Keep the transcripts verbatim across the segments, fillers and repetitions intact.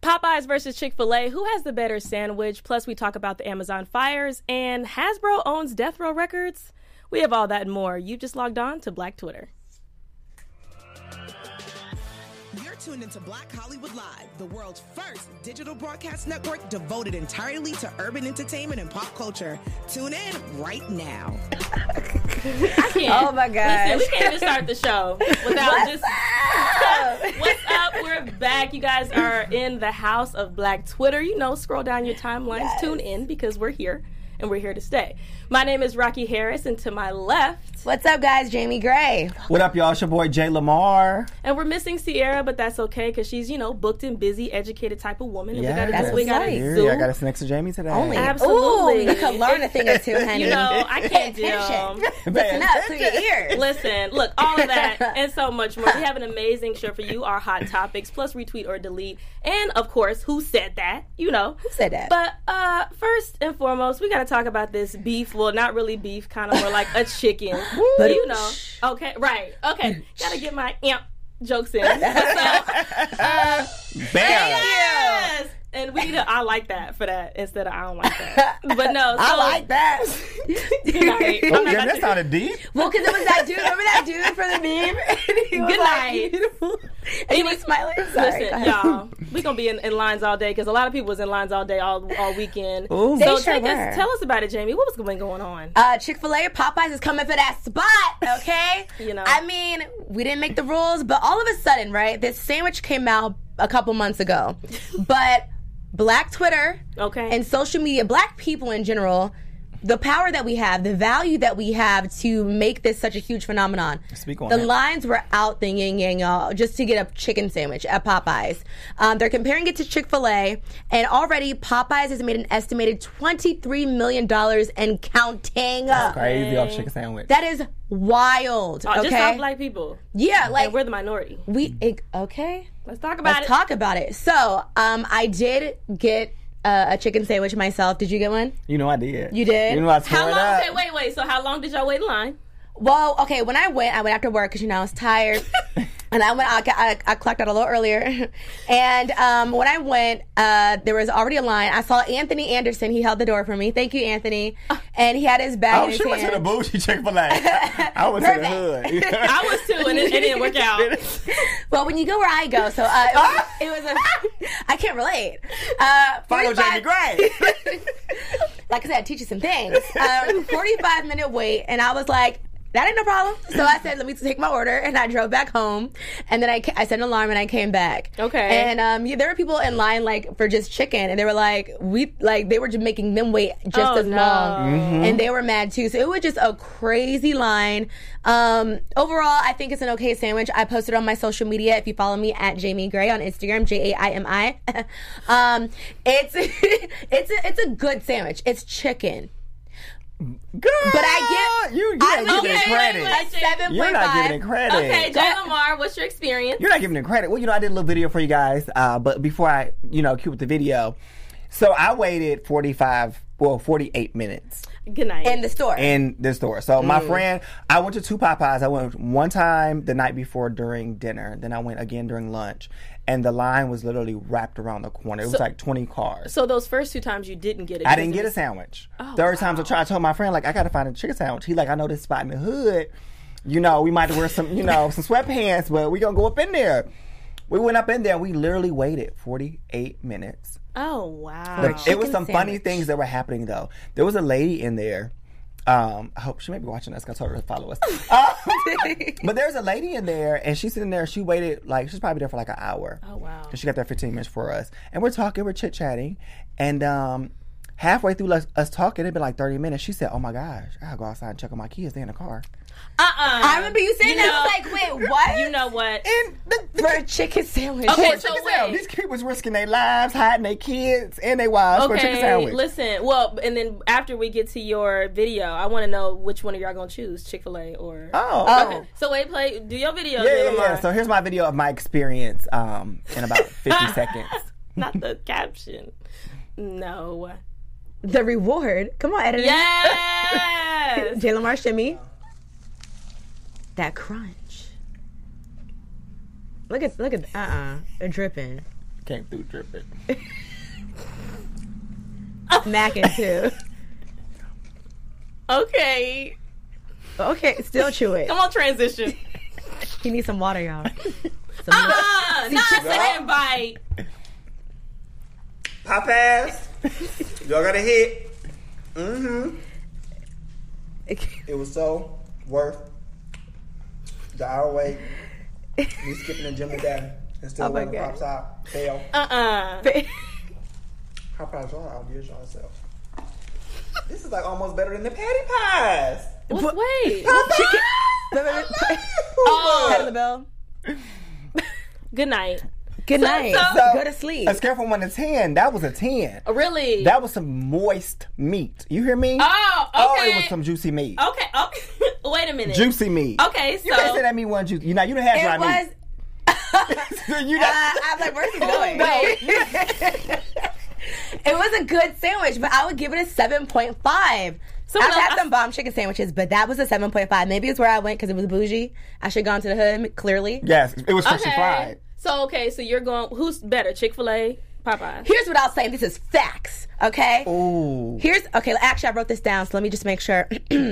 Popeyes versus Chick-fil-A. Who has the better sandwich? Plus, we talk about the Amazon fires. And Hasbro owns Death Row Records. We have all that and more. You just logged on to Black Twitter. You're tuned into Black Hollywood Live, the world's first digital broadcast network devoted entirely to urban entertainment and pop culture. Tune in right now. I can't. Oh, my gosh. Listen, we can't even start the show without What's just... up? What's up? We're back. You guys are in the house of Black Twitter. You know, scroll down your timelines, Yes. Tune in, because we're here, and we're here to stay. My name is Rocky Harris, and to my left... What's up, guys? Jamie Gray. What up, y'all? It's your boy, Jay Lamar. And we're missing Sierra, but that's okay, because she's, you know, booked and busy, educated type of woman. And Yeah, we got to that's do we got right. to Yeah, I got to sit next to Jamie today. Only. Absolutely. Ooh, you can learn a thing or two, honey. You know, I can't Pay attention. deal. Listen up to your ears. Listen, look, all of that and so much more. We have an amazing show for you, our hot topics, plus retweet or delete. And, of course, who said that? You know. Who said that? But uh, first and foremost, we got to talk about this beef. Well, not really beef, kind of more like a chicken. But, you know. Okay, right. Okay. Got to get my amp jokes in. So, uh, Bam. yes. And we need to, I like that for that instead of I don't like that. But no. So, I like that. Good night. I'm Oh, not yeah, about that to- sounded deep. Well, because it was that dude. Remember that dude from the meme? And he was Good like, night. beautiful. And he was smiling. Sorry, go Listen, ahead. y'all, we gonna be in, in lines all day because a lot of people was in lines all day all all weekend. Ooh. They So sure take were. us, tell us about it, Jamie. What was been going on? Uh, Chick-fil-A or Popeyes is coming for that spot, okay? You know. I mean, we didn't make the rules, but all of a sudden, right, this sandwich came out a couple months ago. But Black Twitter Okay. and social media, Black people in general, the power that we have, the value that we have to make this such a huge phenomenon. Speak on the it. lines were out the yin yang, y'all, just to get a chicken sandwich at Popeyes. Um, they're comparing it to Chick-fil-A, and already Popeyes has made an estimated twenty-three million dollars and counting. Crazy off chicken sandwich. That is wild. Oh, Okay. Just all black people. yeah, like And we're the minority. we it- okay. Let's talk about Let's it. talk about it. So, um, I did get uh, a chicken sandwich myself. Did you get one? You know I did. You did? You know I tore How it long? up. Okay, wait, wait. So how long did y'all wait in line? Well, okay. When I went, I went after work because you know I was tired, and I went. I, I, I clocked out a little earlier, and um, when I went, uh, there was already a line. I saw Anthony Anderson. He held the door for me. Thank you, Anthony. And he had his bag Oh, in his she went to the hand. bougie Chick-fil-A. I went to the Perfect. hood. I was too, and it, it didn't work out. Well, when you go where I go, so uh, it, was, it was a. I can't relate. Uh, Follow Jamie forty-five Gray. Like I said, I teach you some things. Um, forty-five minute wait, and I was like, that ain't no problem. So I said, let me take my order, and I drove back home. And then I, ca- I set an alarm, and I came back. Okay. And um, yeah, there were people in line like for just chicken, and they were like, we like they were just making them wait just Oh, as no. long, Mm-hmm. and they were mad too. So it was just a crazy line. Um, overall, I think it's an okay sandwich. I posted on my social media. If you follow me at Jamie Gray on Instagram, J A I M I. um, it's it's a, it's a good sandwich. It's chicken. Good. But I get- you. You I- ain't giving okay, it credit. wait, A seven You're point not giving five. it credit. Okay, Jay Lamar, what's your experience? You're not giving it credit. Well, you know, I did a little video for you guys, uh, but before I, you know, cue with the video, so I waited forty-five, well, forty-eight minutes Good night. In the store. in the store. So my friend, I went to two Popeyes. I went one time the night before during dinner. Then I went again during lunch. And the line was literally wrapped around the corner. It was So- like twenty cars. so those first two times you didn't get it. I didn't because get it a was- sandwich. Oh, Third time I tried, I told my friend, like, I got to find a chicken sandwich. He like, I know this spot in the hood. You know, we might wear some, you know, some sweatpants, but we going to go up in there. We went up in there and we literally waited forty-eight minutes. Oh, wow. But it was chicken some funny sandwich. things that were happening, though. There was a lady in there. Um, I hope she may be watching us. 'Cause I told her to follow us. Uh, but there's a lady in there, and she's sitting there. She waited like she's probably there for like an hour. Oh, wow. And she got there fifteen minutes for us, and we're talking, we're chit chatting, and um, halfway through us, us talking, it'd been like thirty minutes. She said, "Oh my gosh, I gotta go outside and check on my kids. They in the car." Uh-uh. I remember you saying You that. know- I was like, wait, what? You know what? And the, For a chicken sandwich. Okay, for a so chicken wait. sandwich. These kids was risking their lives, hiding their kids and their wives for a chicken Okay, sandwich. listen. Well, and then after we get to your video, I want to know which one of y'all gonna choose, Chick-fil-A or. Oh, Oh. okay. So wait, play. Do your video, Yeah, Jay yeah, Lamar. yeah. So here's my video of my experience um, in about fifty seconds. Not the caption. No. The reward. Come on, editor. Yes. Jay Lamar shimmy. That crunch. Look at look at uh uh dripping. Came through dripping. Macking too. Okay. Okay, still chew it. Come on, transition. You need some water, y'all. Some Ah, not a second bite. Popeyes. Y'all got a hit. Mm-hmm. It was so worth the hour wait. Me skipping the gym today and still Oh my wearing the God. pops out. Fail. Uh-uh. Popeyes, y'all outdid yourself. This is like almost better than the patty pies. What? Wait. chicken. Oh. Head of the bell. Good night. Good So- night. so- Go to sleep. A scale from one to ten, that was a ten. Oh, really? That was some moist meat. You hear me? Oh, okay. Oh, it was some juicy meat. Okay, okay. Wait a minute. Juicy meat. Okay, so You can't say that meat wasn't juicy. You know, you done had It dry was. meat. you Uh, know, I'm like, where's he going? no. It was a good sandwich, but I would give it a seven point five. Someone I've else- had some bomb chicken sandwiches, but that was a seven point five. Maybe it's where I went because it was bougie. I should have gone to the hood, clearly. Yes, it was freshly Okay. fried. So, okay, so you're going, who's better, Chick-fil-A, Popeyes? Here's what I'll say. This is facts, okay? Ooh. Here's, okay, actually, I wrote this down, so let me just make sure.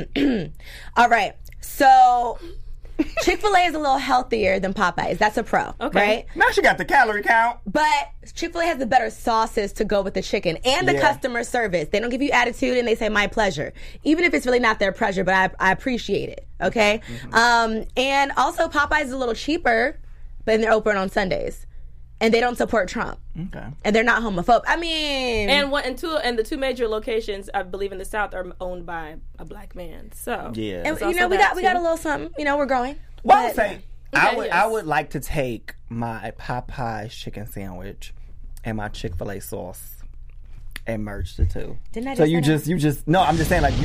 All right. So, Chick-fil-A is a little healthier than Popeyes. That's a pro, Okay. right? Now she got the calorie count. But Chick-fil-A has the better sauces to go with the chicken and the Yeah. customer service. They don't give you attitude and they say my pleasure, even if it's really not their pleasure. But I, I appreciate it. Okay, Mm-hmm. um, and also Popeyes is a little cheaper, but they're open on Sundays, and they don't support Trump, Okay. and they're not homophobic. I mean, And one and two and the two major locations, I believe, in the South are owned by a black man. So Yeah. and, There's you also know we that, got we got a too. little something. You know we're growing. Well, I But- would say, I Okay, would, yes. I would like to take my Popeyes chicken sandwich and my Chick-fil-A sauce and merge the two. Didn't I so just you say just, you just, no, I'm just saying, like, you,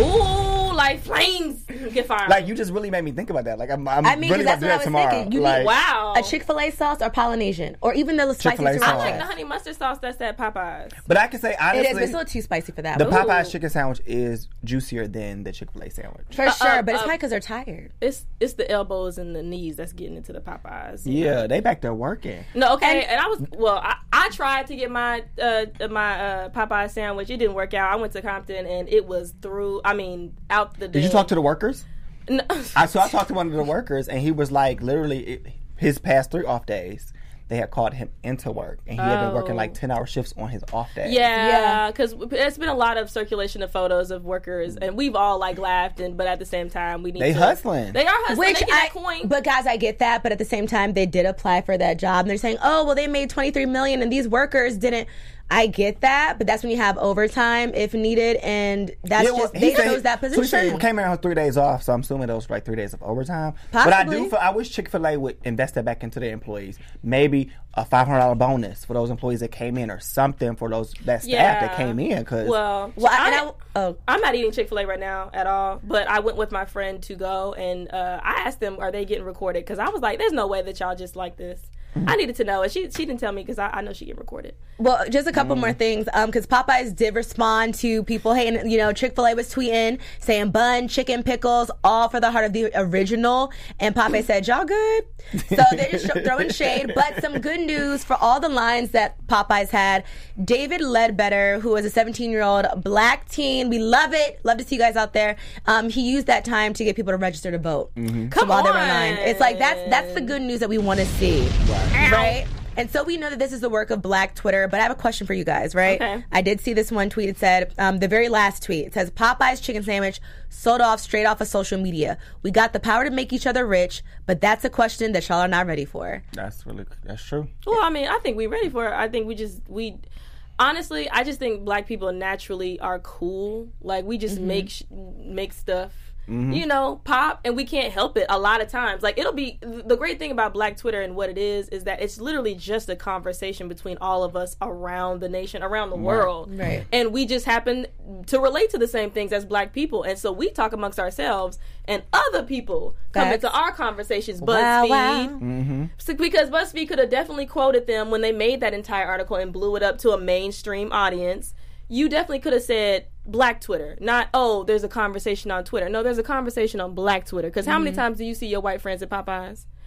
ooh, like flames get fired. like you just really made me think about that. Like, I'm, I'm I mean, really 'cause about to that's do what I that was tomorrow. thinking. You like, need wow, a Chick-fil-A sauce or Polynesian, or even the spicy Chick-fil-A sriracha. I sauce. like the honey mustard sauce that's at Popeyes. But I can say It is, but honestly, it's a little too spicy for that. the but- Popeyes chicken sandwich is juicier than the Chick-fil-A sandwich. For sure, uh, but it's uh, probably because they're tired. It's it's the elbows and the knees that's getting into the Popeyes. Yeah, they back there working. No, okay, And- and, I was well. I, I tried to get my uh, my uh, Popeye sandwich. It didn't work out. I went to Compton and it was through. I mean, out the. Did you talk to the workers? No. I so I talked to one of the workers, and he was like, literally, it, his past three off days, they had called him into work, and he had been working Oh. like ten hour shifts on his off days. Yeah, Yeah. because there's been a lot of circulation of photos of workers, and we've all like laughed, and but at the same time, we need They to, hustling. They are hustling. Which they get I, that coin. but guys, I get that. But at the same time, they did apply for that job, and they're saying, "Oh, well, they made twenty three million, and these workers didn't." I get that, but that's when you have overtime if needed, and that's Yeah, well, just he they said- chose that So he position. said he came in on three days off, so I'm assuming those were like three days of overtime. But I do Possibly. feel, I wish Chick-fil-A would invest that back into their employees. Maybe a five hundred dollars bonus for those employees that came in, or something for those that staff Yeah. that came in. Because well, well, I, I, and I, oh, I'm not eating Chick-fil-A right now at all, but I went with my friend to go, and uh, I asked them, are they getting recorded? Because I was like, there's no way that y'all just like this. I needed to know, and she she didn't tell me because I, I know she get recorded. well, just a couple more things. Um, because Popeyes did respond to people. Hey, and, you know, Chick-fil-A was tweeting saying bun, chicken, pickles, all for the heart of the original. And Popeye said, "Y'all good?" So they're just sh- throwing shade. But some good news for all the lines that Popeyes had. David Ledbetter, who is a seventeen-year-old black teen, we love it. Love to see you guys out there. Um, he used that time to get people to register to vote. Come so while they were on. in line, it's like that's that's the good news that we want to see, right? And so we know that this is the work of Black Twitter, but I have a question for you guys, right? Okay. I did see this one tweet. It said, um, the very last tweet, it says, Popeye's chicken sandwich sold off straight off of social media. We got the power to make each other rich, but that's a question that y'all are not ready for. that's really that's true. Well, I mean, I think we're ready for it. I think we just we honestly, I just think black people naturally are cool. Like we just make sh- make stuff. You know, pop, and we can't help it a lot of times. Like, it'll be the great thing about Black Twitter and what it is is that it's literally just a conversation between all of us around the nation, around the world. Right. And we just happen to relate to the same things as black people. And so we talk amongst ourselves, and other people come Facts. into our conversations. Wow, BuzzFeed. wow. So- because BuzzFeed could have definitely quoted them when they made that entire article and blew it up to a mainstream audience. You definitely could have said Black Twitter, not, oh, there's a conversation on Twitter. No, there's a conversation on Black Twitter. Because how many times do you see your white friends at Popeyes?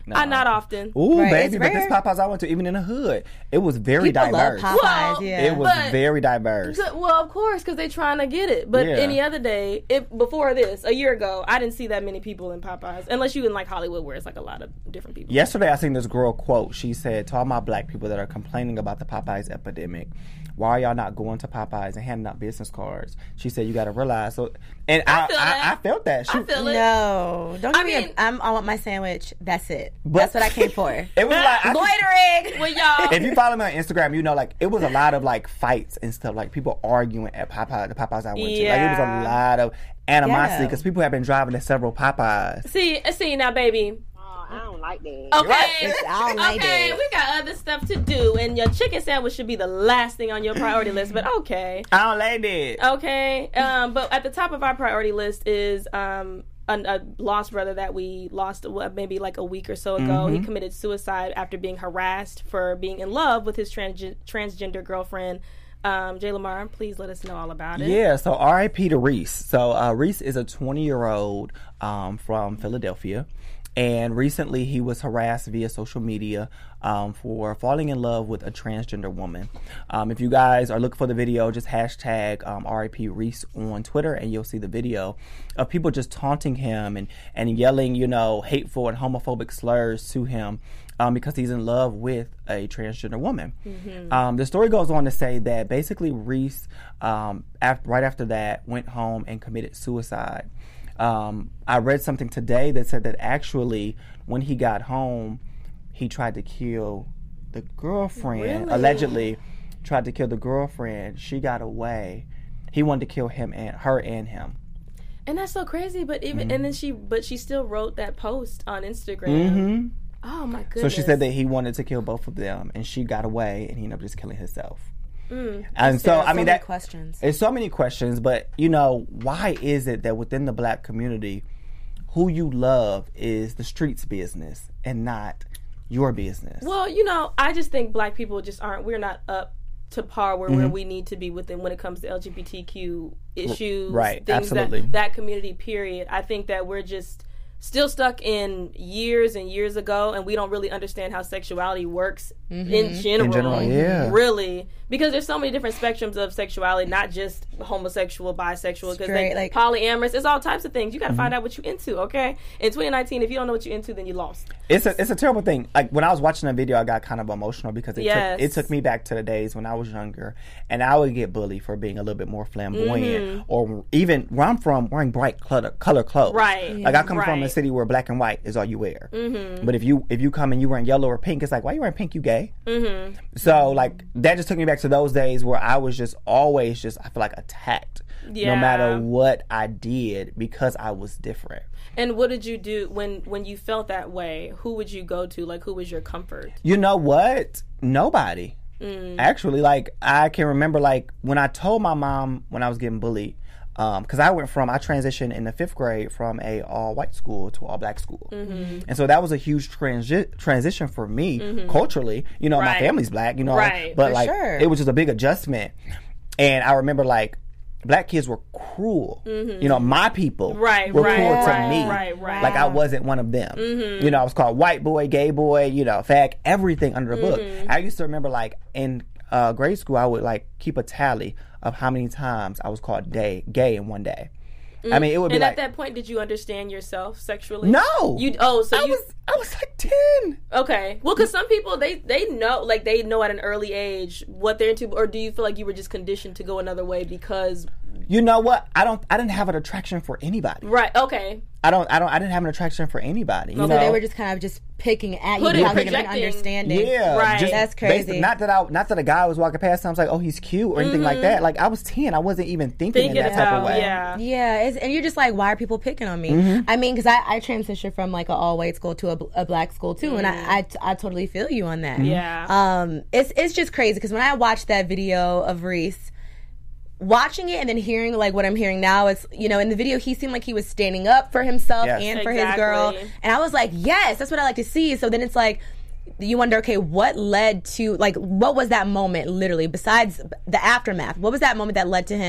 No. I not often. Ooh, Right, baby, it's but this rare. Popeyes I went to, even in the hood, it was very People diverse. love Popeyes, Well, yeah. It was But- very diverse. Good- Well, of course, because they're trying to get it. But Yeah. any other day, if before this, a year ago, I didn't see that many people in Popeyes, unless you in like Hollywood, where it's like a lot of different people. Yesterday, I seen this girl quote. She said, to all my black people that are complaining about the Popeyes epidemic, why are y'all not going to Popeyes and handing out business cards? She said, you got to realize. So, and I, feel I, that. I felt that. She, I feel it. No, don't give I me. mean- a, I'm, I want my sandwich. That's it. But- That's what I came for. It was like, I, Loitering. Well, y'all. if you follow me on Instagram, you know, like, it was a lot of, like, fights and stuff. Like, people arguing at Popeyes, the Popeyes I went to. Like, it was Yeah. a lot of animosity Yeah. because people have been driving to several Popeyes. see, see now, baby. I don't like that. Okay, I don't like okay, that. we got other stuff to do, and your chicken sandwich should be the last thing on your priority list. But okay, I don't like that. okay. Um, but at the top of our priority list is um a, a lost brother that we lost what, maybe like a week or so ago. He committed suicide after being harassed for being in love with his trans- transgender girlfriend. Um, Jay Lamar, please let us know all about it. Yeah, so R I P to Reese. So uh, Reese is a twenty-year-old um, from Philadelphia. And recently he was harassed via social media um, for falling in love with a transgender woman. Um, if you guys are looking for the video, just hashtag um, R I P Reese on Twitter and you'll see the video of people just taunting him and, and yelling, you know, hateful and homophobic slurs to him um, because he's in love with a transgender woman. Mm-hmm. Um, the story goes on to say that basically Reese, um, after, right after that, went home and committed suicide. Um, I read something today that said that actually when he got home, he tried to kill the girlfriend, Really? allegedly tried to kill the girlfriend. She got away. He wanted to kill him and her and him. And that's so crazy. But even Mm-hmm. and then she, but she still wrote that post on Instagram. Mm-hmm. Oh my goodness. So she said that he wanted to kill both of them and she got away and he ended up just killing himself. Mm. And so, I So mean, many that questions. There's so many questions, but you know, why is it that within the black community, who you love is the streets business and not your business? Well, you know, I just think black people just aren't. We're not up to par where, Mm-hmm. where we need to be within when it comes to L G B T Q issues, right, things absolutely. that that community. Period. I think that we're just still stuck in years and years ago, and we don't really understand how sexuality works in general. In general, yeah. Really, because there's so many different spectrums of sexuality, not just homosexual, bisexual, because Straight, like, like- polyamorous. It's all types of things. You got to Mm-hmm. find out what you into. Okay, in twenty nineteen, if you don't know what you're into, then you lost. It's a it's a terrible thing. Like when I was watching the video, I got kind of emotional because it Yes. took it took me back to the days when I was younger, and I would get bullied for being a little bit more flamboyant, or even where I'm from, wearing bright color color clothes. Right. Like I come from a Right. city where black and white is all you wear. Mm-hmm. But if you if you come and you wearing yellow or pink, it's like, why you wearing pink? You gay? Mm-hmm. So like that just took me back to those days where I was just always just I feel like attacked, Yeah. no matter what I did because I was different. And what did you do when when you felt that way? Who would you go to? Like, who was your comfort? You know what? Nobody. Mm. Actually, like I can remember, like when I told my mom when I was getting bullied, because I went from I transitioned in the fifth grade from a all white school to all black school, Mm-hmm. and so that was a huge transi- transition for me culturally. You know, my Right. family's black, you know, Right. but For like sure. it was just a big adjustment. And I remember like black kids were cruel. You know, my people Mm-hmm. Right, were right, cruel right, to me. right, right. Like I wasn't one of them. Mm-hmm. You know, I was called white boy, gay boy, you know, fag, everything under the book. Mm-hmm. I used to remember like in uh, grade school, I would like keep a tally of how many times I was called day, gay in one day. I mean, it would be And like, at that point, did you understand yourself sexually? no. You oh, so I you was I was like ten. okay? Well, because some people they they know like they know at an early age what they're into, or do you feel like you were just conditioned to go another way because You know what? I don't. I didn't have an attraction for anybody. right? Okay, I don't. I don't. I didn't have an attraction for anybody. You So know, they were just kind of just picking at you Putting- without even projecting. understanding. yeah, Right. just That's based- crazy. not that I. Not that a guy was walking past and I was like, oh, he's cute or anything like that. Like I was ten. I wasn't even thinking, thinking in that type of about way. yeah. Yeah, it's, and you're just like, why are people picking on me? Mm-hmm. I mean, because I, I transitioned from like an all white school to a, bl- a black school too, and I, I I totally feel you on that. Yeah. Um, it's it's just crazy because when I watched that video of Reese, watching it and then hearing like what I'm hearing now, it's, you know, in the video he seemed like he was standing up for himself Yes. and for his girl, Exactly. and I was like, yes, that's what I like to see. So then it's like, you wonder, okay, what led to, like, what was that moment literally besides the aftermath? What was that moment that led to him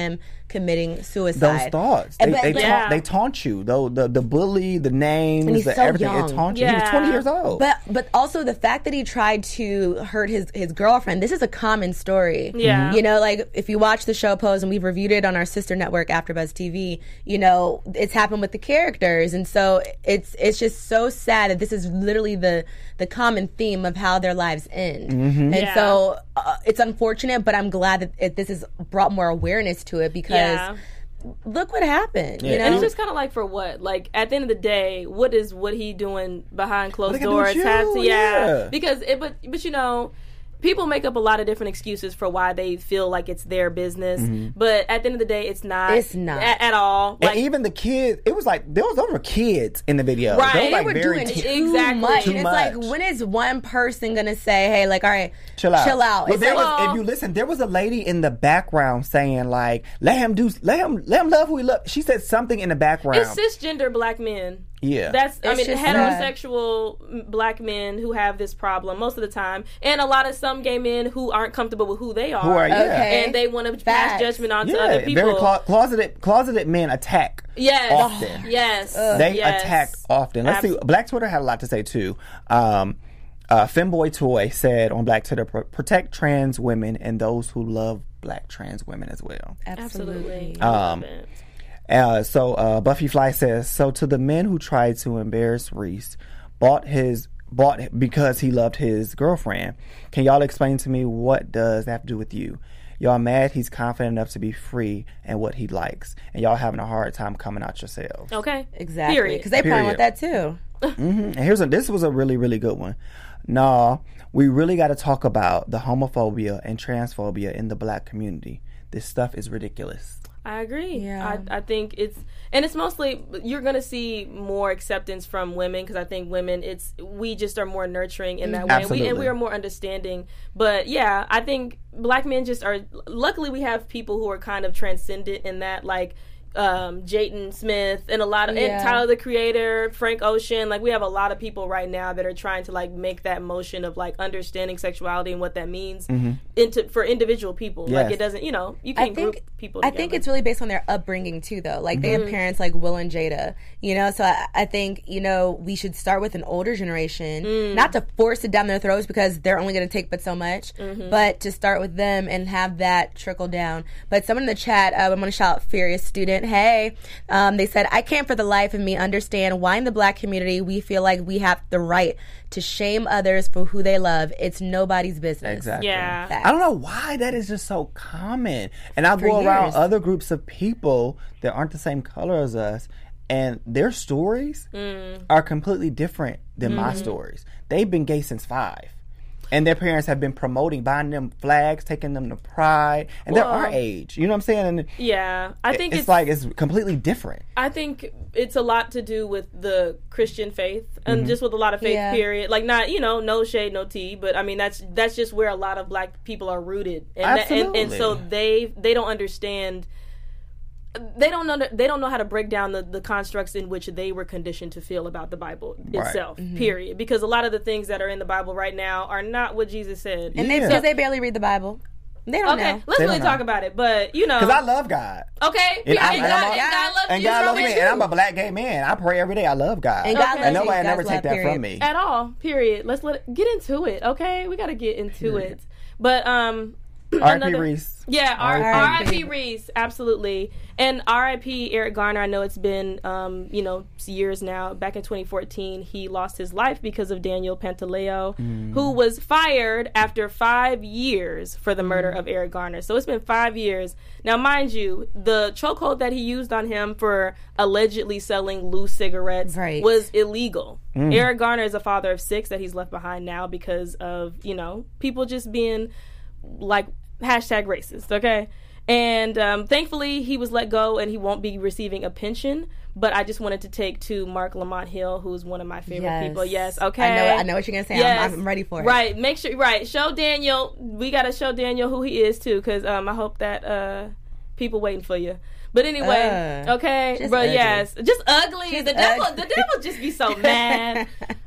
committing suicide. Those thoughts. And They, but- they, but- Yeah. taunt, they taunt you. The, the, the bully, the names, And he's the so everything. young. It taunts you. Yeah. He was twenty years old. But but also the fact that he tried to hurt his, his girlfriend, this is a common story. Yeah. You know, like if you watch the show Pose, and we've reviewed it on our sister network AfterBuzz T V, you know, it's happened with the characters. And so it's it's just so sad that this is literally the the common theme of how their lives end. And Yeah. so uh, it's unfortunate, but I'm glad that it, this has brought more awareness to it because Yeah. look what happened. You Yeah. know, And it's just kind of like, for what? Like, at the end of the day, what is what he doing behind closed What they gotta do doors? with Have to, you? yeah. Yeah. Because it, but but you know, people make up a lot of different excuses for why they feel like it's their business. But at the end of the day, it's not. It's not. at, at all. Like, and even the kids, it was like, there was over kids in the video. Right. They They were like were very doing te- too Exactly. much. Too and it's much. like, when is one person gonna say, "Hey, like, all right, Chill out. chill out"? Well, It's there like, was, if you listen, there was a lady in the background saying like, "Let him do, let him, let him love who he love." She said something in the background. it's cisgender black men. Yeah. That's, I It's mean, just sad. heterosexual m- black men who have this problem most of the time. And a lot of some gay men who aren't comfortable with who they are. Who are- yeah. Okay. And they want to Facts. pass judgment on to yeah, other people. very clo- closeted. Closeted men attack. Yes. Often. Yes. They yes. attack often. Let's see. Absolutely. Black Twitter had a lot to say too. Um, uh, Femboy Toy said on Black Twitter, "Pro- protect trans women and those who love black trans women as well." Absolutely. Absolutely. I love Um, it. Uh, so uh, Buffy Fly says, so to the men who tried to embarrass Reese, bought his bought because he loved his girlfriend. Can y'all explain to me what does that have to do with you? Y'all mad he's confident enough to be free and what he likes, and y'all having a hard time coming out yourselves. Okay. Exactly, Period. because they probably Period. want that too. And here's a this was a really really good one. Nah, we really got to talk about the homophobia and transphobia in the black community. This stuff is ridiculous. I agree. Yeah. I, I think it's, and it's mostly, you're going to see more acceptance from women because I think women, it's, we just are more nurturing in that way. And we, and we Absolutely. are more understanding. But yeah, I think black men just are, luckily we have people who are kind of transcendent in that, like, um, Jaden Smith and a lot of, Yeah. and Tyler the Creator, Frank Ocean. Like, we have a lot of people right now that are trying to, like, make that motion of, like, understanding sexuality and what that means into for individual people. Like, Yes. it doesn't, you know, you I can't think group people I together. think it's really based on their upbringing too, though. Like they Mm-hmm. have parents like Will and Jada, you know. So I, I think you know we should start with an older generation, Mm. not to force it down their throats because they're only going to take but so much, Mm-hmm. but to start with them and have that trickle down. But someone in the chat, uh, I'm going to shout Furious Student, hey, um, they said I can't for the life of me understand why in the black community we feel like we have the right to shame others for who they love. It's nobody's business. Exactly. Yeah. Facts. I don't know why that is just so common. And I For go around years. other groups of people that aren't the same color as us, and their stories Mm. are completely different than my Mm-hmm. stories. They've been gay since five. And their parents have been promoting, buying them flags, taking them to Pride, and they're our Well, age. You know what I'm saying? And Yeah, I think it's, it's, like it's completely different. I think it's a lot to do with the Christian faith and Mm-hmm. just with a lot of faith. Yeah. Period. Like, not, you know, no shade, no tea, but I mean that's that's just where a lot of black people are rooted, and that, and, and so Absolutely. they they don't understand. They don't know. They don't know how to break down the, the constructs in which they were conditioned to feel about the Bible Right. itself. Mm-hmm. Period. Because a lot of the things that are in the Bible right now are not what Jesus said. And they Yeah. because they barely read the Bible. They don't Okay, know. let's They really don't talk know. about it. But you know, Because I love God. okay, And, yeah, I, and and, God, I'm a- and God loves and you God so loves me. much, And I'm too. a black gay man. I pray every day. I love God. And God Okay. loves And you. nobody God's never take love, that period. from me. At all, period. Let's let it, get into it, okay? We got to get into it. But um, R I P another- Reese. Yeah, R R I P I P Reese, absolutely, and R I P Eric Garner. I know it's been um, you know, years now. Back in twenty fourteen, he lost his life because of Daniel Pantaleo, who was fired after five years for the murder of Eric Garner. So it's been five years now. Mind you, the chokehold that he used on him for allegedly selling loose cigarettes Right. was illegal. Eric Garner is a father of six that he's left behind now because of, you know, people just being like hashtag racist, okay? And um, thankfully he was let go and he won't be receiving a pension. But I just wanted to take to Mark Lamont Hill, who's one of my favorite Yes. people. Yes, okay. I know. I know what you're gonna say. Yes. I'm, I'm ready for it. Right. Make sure. Right. Show Daniel. We gotta show Daniel who he is too, because um, I hope that uh, people waiting for you. But anyway, Uh, okay, just but ugly. yes, just ugly. Just the devil, ugly. the devil just be so mad.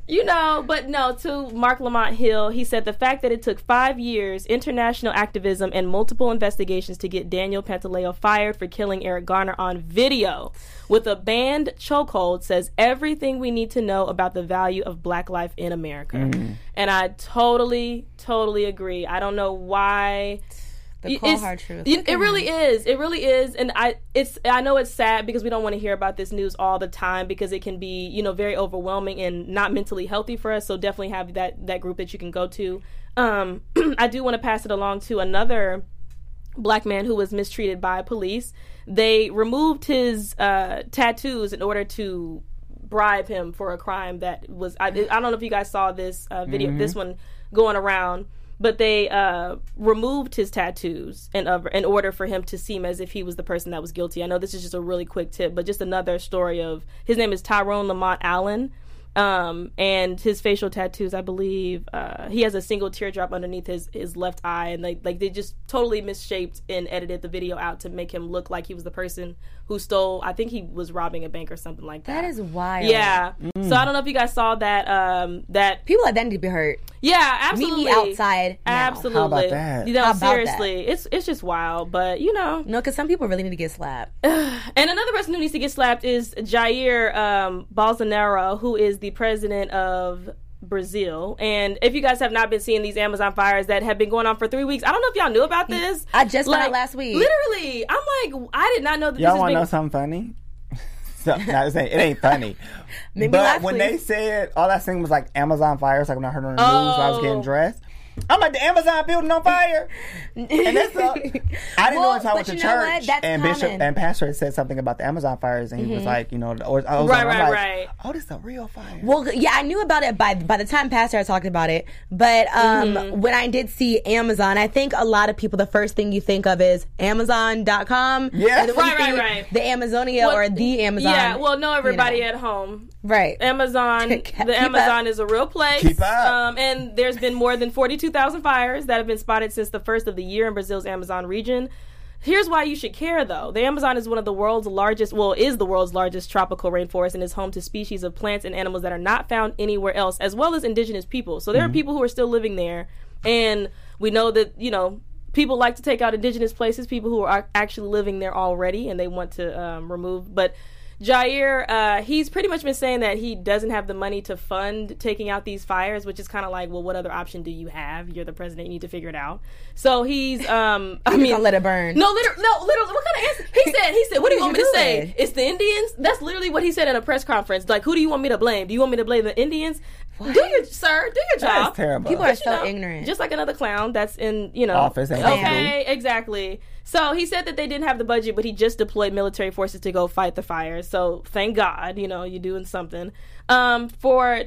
You know, but no, to Mark Lamont Hill, he said the fact that it took five years, international activism, and multiple investigations to get Daniel Pantaleo fired for killing Eric Garner on video with a banned chokehold says everything we need to know about the value of black life in America. Mm. And I totally, totally agree. I don't know why... The cold hard truth. It, it really is. It really is. And I it's I know it's sad because we don't want to hear about this news all the time because it can be, you know, very overwhelming and not mentally healthy for us. So definitely have that, that group that you can go to. Um, I do want to pass it along to another black man who was mistreated by police. They removed his uh, tattoos in order to bribe him for a crime that was... I, I don't know if you guys saw this uh, video, mm-hmm. this one going around. But they uh, removed his tattoos in, uh, in order for him to seem as if he was the person that was guilty. I know this is just a really quick tip, but just another story of... His name is Tyrone Lamont Allen, um, and his facial tattoos, I believe, uh, he has a single teardrop underneath his, his left eye, and they, like they just totally misshaped and edited the video out to make him look like he was the person who stole... I think he was robbing a bank or something like that. That is wild. Yeah. Mm. So I don't know if you guys saw that. Um, that People like that need to be hurt. Yeah, absolutely. Meet me outside now. Absolutely. How about that? You know, How about seriously, that? it's it's just wild, but you know. No, because some people really need to get slapped. And another person who needs to get slapped is Jair um, Bolsonaro, who is the president of Brazil. And if you guys have not been seeing these Amazon fires that have been going on for three weeks, I don't know if y'all knew about this. I just like, found out last week. Literally, I'm like, I did not know that. Y'all this has want to been... know something funny? So, not saying it ain't funny, Maybe but when week. they said all that thing was like Amazon fires, like when I heard on the Oh. news when I was getting dressed, I'm like, the Amazon building on fire, and that's all. I didn't Well, know until I went but to you know what? church That's and common. Bishop and Pastor had said something about the Amazon fires, and he was like, you know, or, I was Right, I'm right, like, right. oh, this is a real fire. Well, yeah, I knew about it by by the time Pastor had talked about it. But um, Mm-hmm. when I did see Amazon, I think a lot of people, the first thing you think of is Amazon dot com. Yeah. And then when you Right, right, think right. The Amazonia Well, or the Amazon. Yeah, well, know everybody you know. at home. Right. Amazon, Keep the Amazon up. is a real place. Keep up. Um, and there's been more than forty-two thousand fires that have been spotted since the first of the year in Brazil's Amazon region. Here's why you should care, though. The Amazon is one of the world's largest, well, is the world's largest tropical rainforest and is home to species of plants and animals that are not found anywhere else, as well as indigenous people. So there Mm-hmm. are people who are still living there. And we know that, you know, people like to take out indigenous places, people who are actually living there already, and they want to um, remove. But Jair, uh, he's pretty much been saying that he doesn't have the money to fund taking out these fires, which is kind of like, well, what other option do you have? You're the president. You need to figure it out. So he's, um, I mean, Gonna let it burn. No, literally, no, literally. What kind of answer? He said, he said, what do you want me did to you say? do? It's the Indians. That's literally what he said in a press conference. Like, who do you want me to blame? Do you want me to blame the Indians? What? Do your, sir, do your job. That's terrible. People are You so know, ignorant. Just like another clown that's in, you know, Office ain't okay, exactly. So he said that they didn't have the budget, but he just deployed military forces to go fight the fires. So thank God, you know, you're doing something. Um, for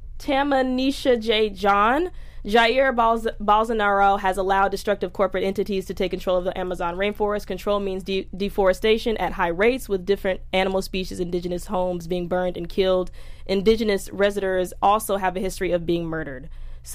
Tamanisha J. John, Jair Bolz- Bolsonaro has allowed destructive corporate entities to take control of the Amazon rainforest. Control means de- deforestation at high rates, with different animal species, indigenous homes being burned and killed. Indigenous residents also have a history of being murdered.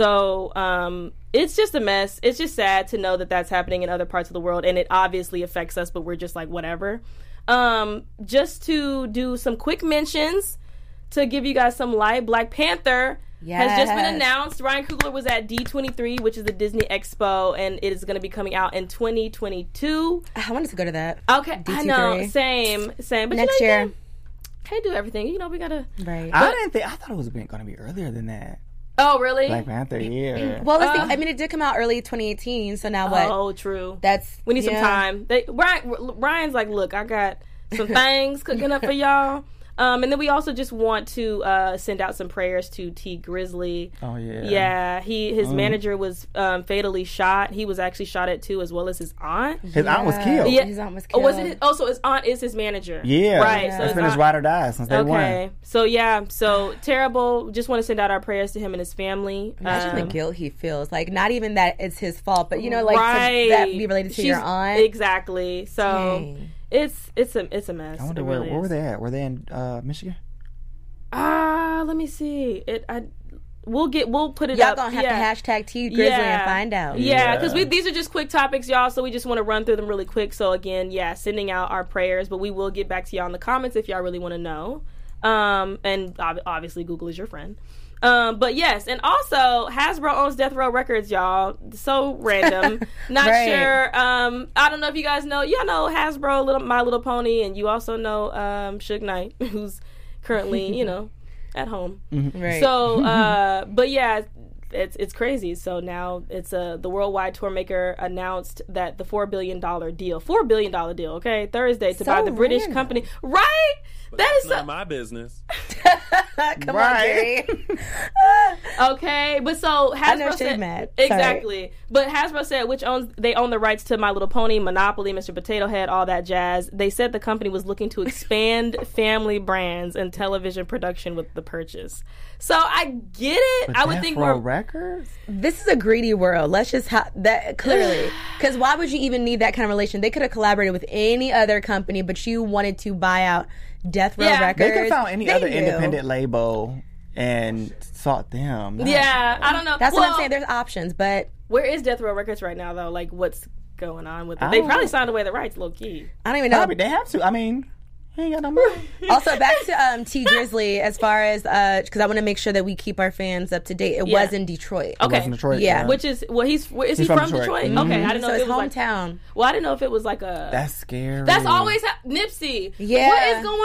So um, it's just a mess. It's just sad to know that that's happening in other parts of the world, and it obviously affects us, but we're just like, whatever. Um, just to do some quick mentions to give you guys some light, Black Panther has just been Yes. announced. Ryan Coogler was at D twenty-three, which is the Disney Expo, and it is going to be coming out in twenty twenty-two. I wanted to go to that. Okay, I know, D twenty-three. same, same. But Next you know, you year. can't, can't do everything. You know, we gotta. Right. I didn't think. I thought it was going to be earlier than that. Oh, really? Black Panther, yeah. Well, let's Uh, think, I mean, it did come out early twenty eighteen, so now what? Oh, true. That's We need some yeah. time. They, Ryan, Ryan's like, look, I got some things cooking up for y'all. Um, and then we also just want to uh, send out some prayers to T Grizzly. Oh, yeah. Yeah, he his Mm. manager was um, fatally shot. He was actually shot at too, as well as his aunt. His aunt was Yeah. killed. Yeah. His aunt was Oh, killed. was it? His, oh, so his aunt is his manager. Yeah. right. So It's his been his aunt- ride or die since day Okay, one. so yeah, so terrible. Just want to send out our prayers to him and his family. Imagine Um, the guilt he feels. Like, not even that it's his fault, but, you know, like, right. to that be related to She's- your aunt. Exactly. So Dang. it's it's a it's a mess. I wonder It where, really where were is. they at? Were they in uh, Michigan? Ah, let me see. It. I. We'll get. We'll put it Y'all up. gonna have yeah. to hashtag T Grizzly and find out. Yeah, because Yeah. we these are just quick topics, y'all. So we just want to run through them really quick. So again, yeah, sending out our prayers, but we will get back to y'all in the comments if y'all really want to know. Um, and ob- obviously Google is your friend. Um, but yes, and also Hasbro owns Death Row Records, y'all. So random. Not right. sure. Um, I don't know if you guys know. Y'all know Hasbro, Little My Little Pony, and you also know um, Suge Knight, who's currently, you know, at home. Mm-hmm. Right. So, uh, but yeah, it's it's crazy. So now it's a the worldwide tour maker announced that the four billion dollar deal, four billion dollar deal, okay, Thursday to so buy the British random. company, right? But that that's is not so, my business. Come Right. on, Jerry. okay, but so Hasbro I know she's said mad. Sorry. exactly. But Hasbro said which owns they own the rights to My Little Pony, Monopoly, Mister Potato Head, all that jazz. They said the company was looking to expand family brands and television production with the purchase. So I get it. But I would Death think Row more. Records? This is a greedy world. Let's just ha- that clearly, because why would you even need that kind of relation? They could have collaborated with any other company, but you wanted to buy out Death Row Yeah. Records. They could have found any They other knew. independent label and sought them. Not- Yeah, I don't know. That's well, what I'm saying. There's options, but Where is Death Row Records right now, though? Like, what's going on with it? I They don't probably know. signed away the rights, low key. I don't even know. Probably they have to. I mean, he ain't got no money. Also, back to um, T Grizzly as far as because I want to make sure that we keep our fans up to date. It Yeah. was in Detroit. Okay. was in Detroit, Yeah. yeah. Which is well, he's where, is He's he from from, Detroit. Detroit? Mhm. Okay, I didn't know So if it's it was like. hometown. Well, I didn't know if it was like a. That's scary. That's always ha- Nipsey. Yeah. What is going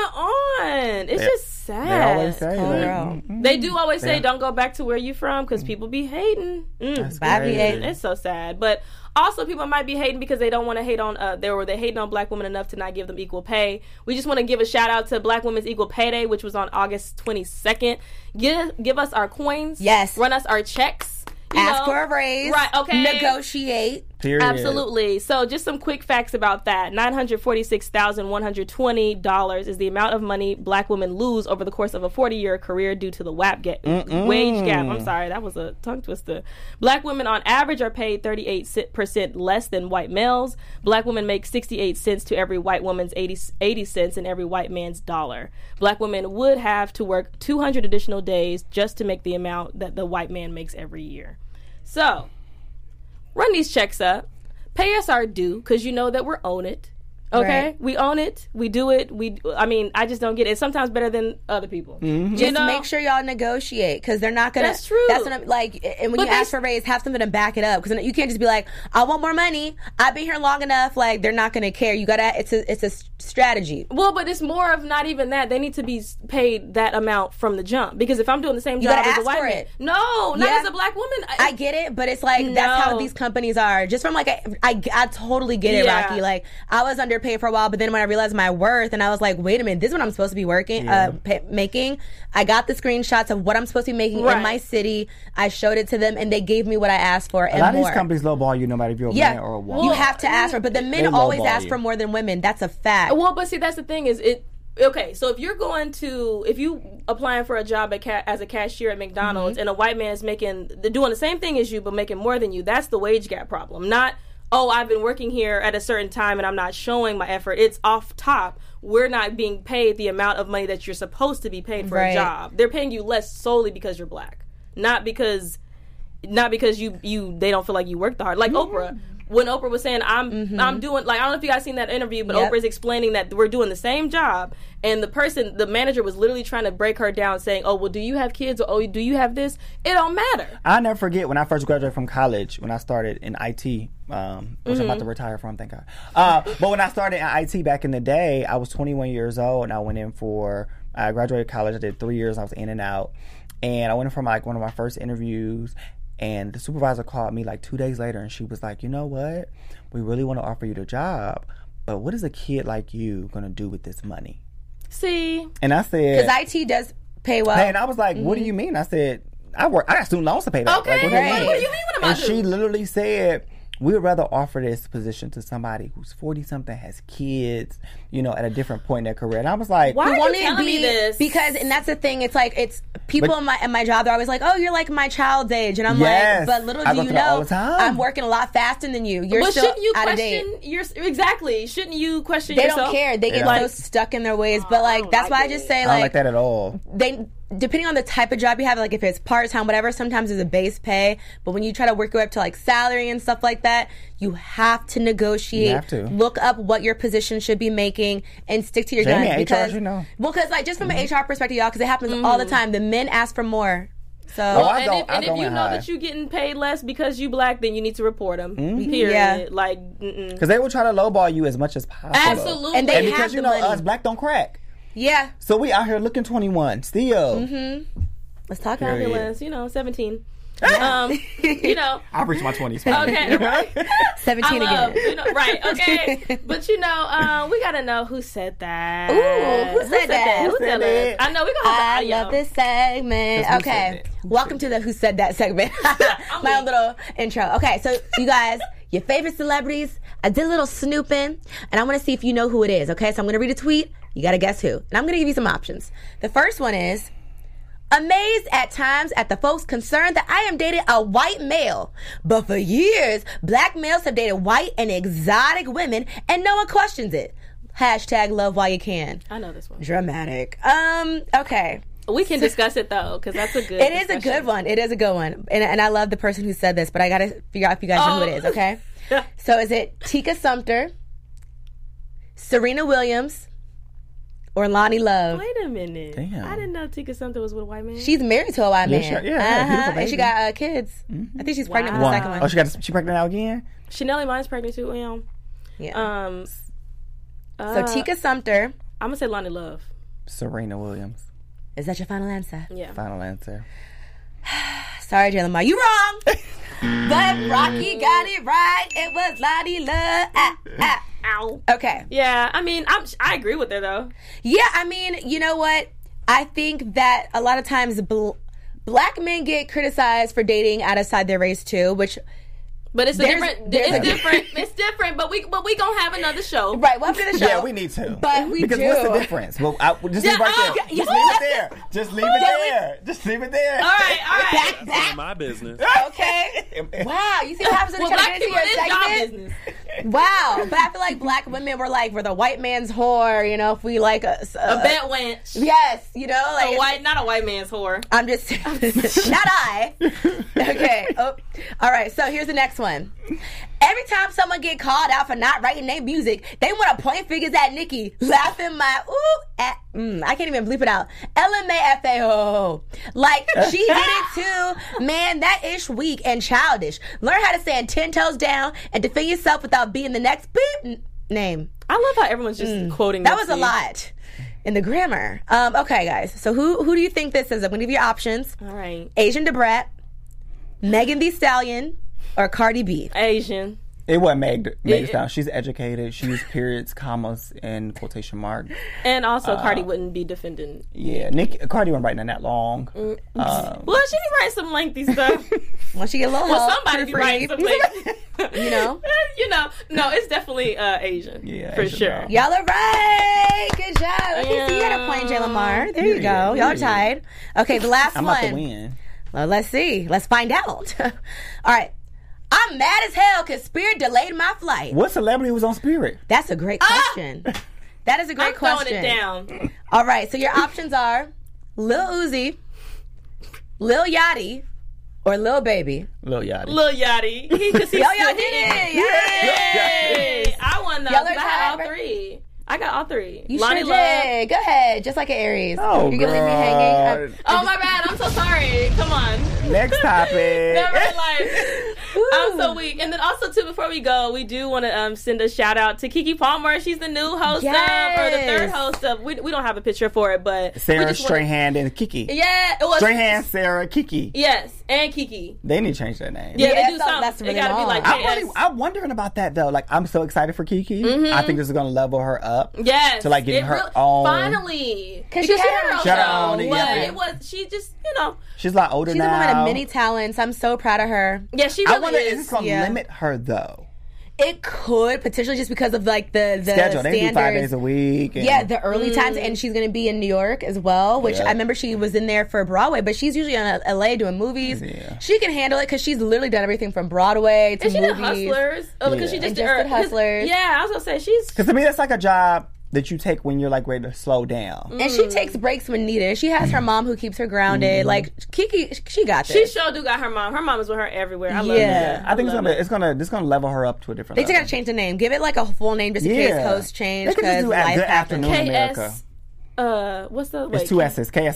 on? It's They- just sad. They always say Cool that. girl. Mhm. They do always say, Yeah. "Don't go back to where you from," because people be hating. Mm. That's Bye, crazy. V A. It's so sad, but also people might be hating because they don't want to hate on. Uh, they were they hating on black women enough to not give them equal pay. We just want to give a shout out to Black Women's Equal Pay Day, which was on August twenty-second. Give give us our coins. Yes. Run us our checks. You Ask know. for a raise. Right, okay. Negotiate. Period. Absolutely. So just some quick facts about that. nine hundred forty-six thousand one hundred twenty dollars is the amount of money black women lose over the course of a forty-year career due to the W A P ga- wage gap. I'm sorry, that was a tongue twister. Black women on average are paid thirty-eight percent less than white males. Black women make sixty-eight cents to every white woman's eighty, eighty cents in every white man's dollar. Black women would have to work two hundred additional days just to make the amount that the white man makes every year. So, run these checks up, pay us our due, because you know that we're own it. Okay, Right. we own it. We do it. We. I mean, I just don't get it. It's sometimes better than other people. You Just know? make sure y'all negotiate because they're not gonna. That's true. That's what I'm like. And when But you they- ask for a raise, have something to back it up because you can't just be like, "I want more money. I've been here long enough." Like they're not gonna care. You gotta. It's a. It's a s- strategy. Well, but it's more of not even that. They need to be s- paid that amount from the jump. Because if I'm doing the same You job gotta as a ask white for man, it. no, not Yeah. as a black woman. I get it, but it's like that's how No. these companies are. Just from like, I, I, I totally get it, Yeah. Rocky. Like I was underpaid for a while, but then when I realized my worth, and I was like, wait a minute, this is what I'm supposed to be working, Yeah. uh, pay, making. I got the screenshots of what I'm supposed to be making Right. in my city. I showed it to them, and they gave me what I asked for A and lot of more. these companies lowball you no matter if you're a yeah, man or a woman. you have to ask for, but the men They always lowball ask you. for more than women. That's a fact. Well, but see, that's the thing is it. Okay, so if you're going to, if you applying for a job at ca- as a cashier at McDonald's, Mm-hmm. and a white man is making, they're doing the same thing as you, but making more than you, that's the wage gap problem. Not, oh, I've been working here at a certain time and I'm not showing my effort. It's off top. We're not being paid the amount of money that you're supposed to be paid for Right. a job. They're paying you less solely because you're black, not because, not because you you they don't feel like you worked hard. Like Oprah. When Oprah was saying, I'm I'm doing, like, I don't know if you guys seen that interview, but Yep. Oprah's explaining that we're doing the same job, and the person, the manager was literally trying to break her down saying, oh, well, do you have kids, or oh, do you have this? It don't matter. I'll never forget when I first graduated from college, when I started in I T, um, which I'm about to retire from, thank God. Uh, but when I started in I T back in the day, I was twenty-one years old, and I went in for, I graduated college, I did three years, I was in and out, and I went in for like one of my first interviews, and the supervisor called me like two days later, and she was like, you know what, we really want to offer you the job, but what is a kid like you going to do with this money? See? And I said, Because I T does pay well. Hey, and I was like, "What do you mean?" I said, "I work. I got student loans to pay back." Okay, Like, what, right. do you mean? What do you mean what am I And she doing? literally said, "We would rather offer this position to somebody who's forty something, has kids, you know, at a different point in their career." And I was like, Why are you Won't it telling me be- this? Because, and that's the thing. It's like it's people But- in my in my job. They're always like, "Oh, you're like my child's age," and I'm Yes. like, "But little I do go you through that all know, the time. I'm working a lot faster than you. You're But still shouldn't you out of date." question your, exactly, shouldn't you question They yourself? don't care. They get Yeah. so stuck in their ways. But like don't that's like why I it. just say I don't like, like that at all. they depending on the type of job you have, like if it's part time, whatever. Sometimes there's a base pay, but when you try to work your way up to like salary and stuff like that, you have to negotiate. You have to. Look up what your position should be making and stick to your Jamie, guns. H R, Because you know. well, because like just from an H R perspective, y'all, because it happens all the time. The men ask for more. So, Oh, Well, I and go- if, I and go if you in know high. that you're getting paid less because you black, then you need to report them. Mm-hmm. Period. Yeah. Like, mm-mm. Because they will try to lowball you as much as possible. Absolutely. And they And have because you the know money. us black don't crack, yeah. so we out here looking twenty-one still. Mm-hmm. Let's talk about Period. it. Fabulous, you know, seventeen. um, you know. I've reached my twenties. Okay, right. seventeen I love, again. you know, right, okay. But you know, um, we gotta know who said that. Ooh, who said that? Who Who said said it? it? I know, we gonna have I the audio. love this segment. Who said Okay. it? Who Welcome said to the Who Said That segment. My own little intro. Okay, so you guys, your favorite celebrities, I did a little snooping, and I want to see if you know who it is, okay? So I'm going to read a tweet. You got to guess who. And I'm going to give you some options. The first one is, amazed at times at the folks concerned that I am dating a white male. But for years, black males have dated white and exotic women, and no one questions it. Hashtag love while you can. I know this one. Dramatic. Um, okay. We can discuss it though, because that's a good. It is a discussion. good one. It is a good one. And, and I love the person who said this, but I got to figure out if you guys know who it is, okay? So is it Tika Sumter, Serena Williams, or Lonnie Love? Wait a minute. Damn. I didn't know Tika Sumter was with a white man. She's married to a white Yeah, man. sure. Yeah, yeah, beautiful And she baby. got uh, kids. I think she's pregnant with Wow. the second one. Oh, she got she pregnant now again? Chanel Iman's pregnant too. You know. Yeah. Um. so uh, Tika Sumter, I'm gonna say Lonnie Love. Serena Williams. is that your final answer? Yeah. Final answer. Sorry, Jay Lamar. You wrong. But Rocky got it right. It was Lonnie Love. Ah, ah. Ow. Okay. Yeah. I mean, I'm. I agree with her though. Yeah, I mean, you know what? I think that a lot of times bl- black men get criticized for dating outside their race too, which But it's a There's- different. there's- It's different. It's different. But we. But we gonna have another show. right. Welcome to the show. Yeah, we need to. But we because do. what's the difference? Well, I, just Yeah, leave it right oh, there. yeah, Just yeah. leave it there. Just leave it there. Just leave it there. All right. All right. Back, back. my business. Okay. Wow, you see what happens when Well, they black try to get people into is your job segment? business. Wow, but I feel like black women were like, we're the white man's whore, you know, if we like a, A bet wench. Yes, you know, like A white, not a white man's whore. I'm just not I. Okay. Oh, all right. So here's the next one. Every time someone get called out for not writing their music, they want to point fingers at Nicki, laughing my ooh at mm, I can't even bleep it out. L M A F A O. Like she did it too. Man, that ish weak and childish. Learn how to stand ten toes down and defend yourself without being the next beep n- name. I love how everyone's just quoting. That was a Nipsey. lot in the grammar. Um, okay, guys. So who who do you think this is? I'm gonna give you options. All right. Asian Debrat, Megan Thee Stallion, or Cardi B. Asian. It wasn't Meg. Meg It- Thee Stallion. She's educated. She used periods, commas, and quotation marks. And also, Cardi wouldn't be defending. Yeah, Nick Cardi wasn't writing that long. Mm. Um, Well, she can write some lengthy stuff. Once you get a little Well, help, somebody be proofread. writing some lengthy. You know? you know. No, it's definitely uh, Asian. Yeah, for Asian sure. girl. Y'all are right. Good job. Okay, so you got a point, Jay Yeah. Lamar. There you go. Y'all are tied. Okay, the last I'm one. about to win. Well, let's see. Let's find out. All right. I'm mad as hell because Spirit delayed my flight. What celebrity was on Spirit? That's a great question. That is a great I'm throwing question. it down. All right, so your options are Lil Uzi, Lil Yachty, or Lil Baby. Lil Yachty. Lil Yachty. He just Yo, y'all did it. Yay! I won those. Y'all are I had all tied. three. I got all three. You Lonnie sure Love. did. Go ahead, just like an Aries. Oh, You're gonna leave me hanging. God. Oh my bad. I'm so sorry. Come on. Next topic. Never in life. I'm so weak. And then also too, before we go, we do want to um, send a shout out to Kiki Palmer. She's the new host of, or the third Yes. host of. We, we don't have a picture for it, but we Sarah just wanna- Strahan and Kiki. Yeah, it was Strahan, Sarah, Kiki. Yes, and Kiki. They need to change their name. Yeah, Yeah, they do so something. that's really it gotta be long. like I'm, K S. really, I'm wondering about that though. Like, I'm so excited for Kiki. I think this is gonna level her up. Yes, To like getting it her really- own. Finally, 'Cause because she she had had her own She had her show, own, but yeah. it was she just you know She's a lot older She's a now. woman of many talents. I'm so proud of her. yeah she I really wonder, is. is this gonna yeah. limit her though? It could potentially just because of like the the Schedule. They do five standards. days a week. And Yeah, the early times, and she's going to be in New York as well. Which Yeah. I remember she was in there for Broadway, but she's usually on L A doing movies. Yeah. She can handle it because she's literally done everything from Broadway to and she did movies. Hustlers because Yeah. she just And did, just or- did 'cause- Hustlers. Yeah, I was gonna say she's Because to me, that's like a job that you take when you're like ready to slow down. And she takes breaks when needed. She has her mom who keeps her grounded. Mm-hmm. Like Kiki, she got she this. sure do got her mom. Her mom is with her everywhere. I love Yeah. it. I think it's love gonna, it. it's gonna, it's gonna level her up to a different They just level. gotta change the name. Give it like a full name just in case Yeah. hosts change They could just because do life Good happens. Afternoon K America. S. Uh, what's the wait? It's two S's. K S S.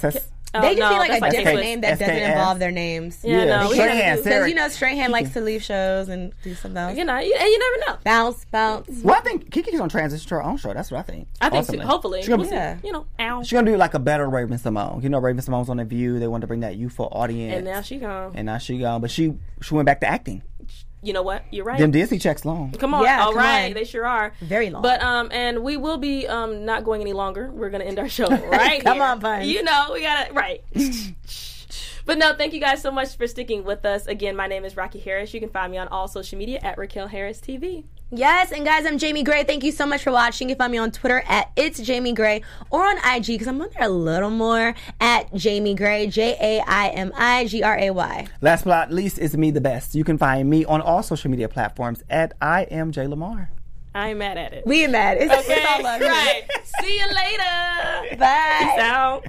Oh, They just no, need like that's a like different Taylor name that S K doesn't S. involve their names. Yeah, no, we Strahan, gotta do- Sarah- Because you know Strahan likes to leave shows and do something else. You know, you, and you never know. Bounce, bounce. Well, I think Kiki's gonna transition to her own show. That's what I think. I think Ultimately. so, hopefully. She's gonna, We'll be, see. Yeah. You know, ow. she's gonna do like a better Raven Simone. You know, Raven Simone's on The View. They wanted to bring that youthful audience. And now she gone. And now she gone. But she she went back to acting. You know what? You're right. Them Disney checks long. Come on. Yeah, All come right. on. They sure are. Very long. But, um, and we will be, um, not going any longer. We're going to end our show right Come here. on, Buns. You know, we got to, right. But no, thank you guys so much for sticking with us. Again, my name is Rocky Harris. You can find me on all social media at Raquel Harris T V. Yes, and guys, I'm Jamie Gray. Thank you so much for watching. You can find me on Twitter at It's Jamie Gray or on I G because I'm on there a little more at Jamie Gray, J A I M I G R A Y. Last but not least, it's me the best. You can find me on all social media platforms at I am J Lamar. I ain't mad at it. We ain't mad. It's, Okay, it's all love. right. See you later. Bye. Peace out.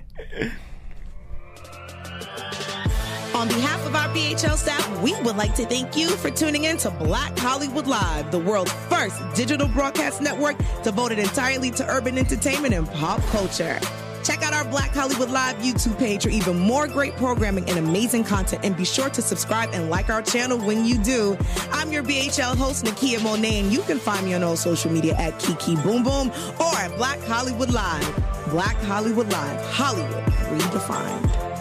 On behalf of our B H L staff, we would like to thank you for tuning in to Black Hollywood Live, the world's first digital broadcast network devoted entirely to urban entertainment and pop culture. Check out our Black Hollywood Live YouTube page for even more great programming and amazing content, and be sure to subscribe and like our channel when you do. I'm your B H L host, Nakia Monet, and you can find me on all social media at Kiki Boom Boom or at Black Hollywood Live. Black Hollywood Live, Hollywood redefined.